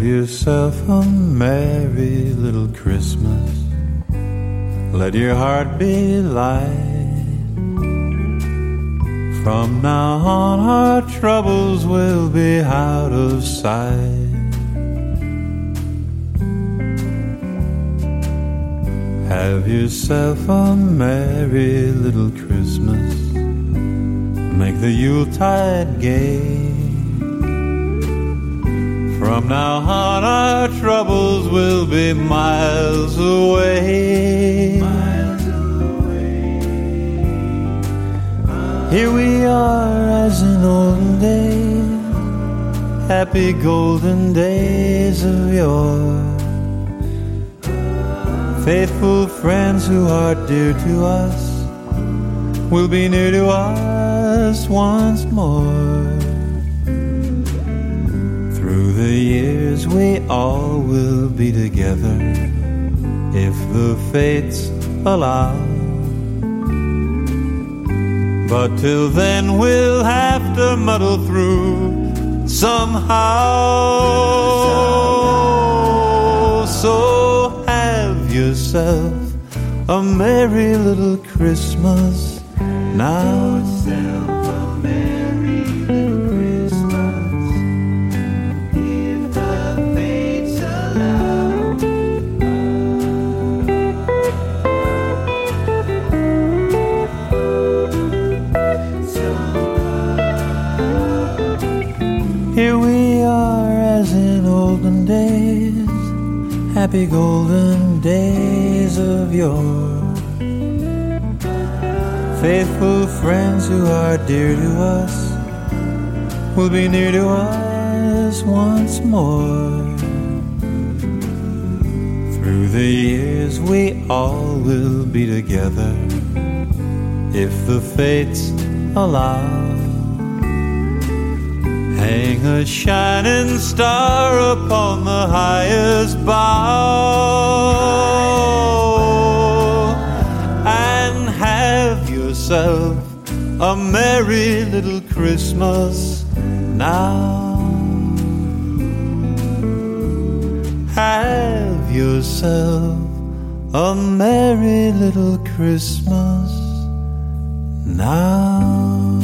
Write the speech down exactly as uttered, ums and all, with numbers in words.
yourself a merry little Christmas. Let your heart be light. From now on our troubles will be out of sight. Have yourself a merry little Christmas. Make the Yuletide gay. From now on our troubles will be miles away. Miles away. Here we are as in olden days, happy golden days of yore. Faithful friends who are dear to us will be near to us once more. Through the years we all will be together, if the fates allow. But till then we'll have to muddle through somehow. So have yourself a merry little Christmas now. Here we are as in olden days, happy golden days of yore. Faithful friends who are dear to us will be near to us once more. Through the years we all will be together, if the fates allow. Hang a shining star upon the highest bough, and have yourself a merry little Christmas now. Have yourself a merry little Christmas now.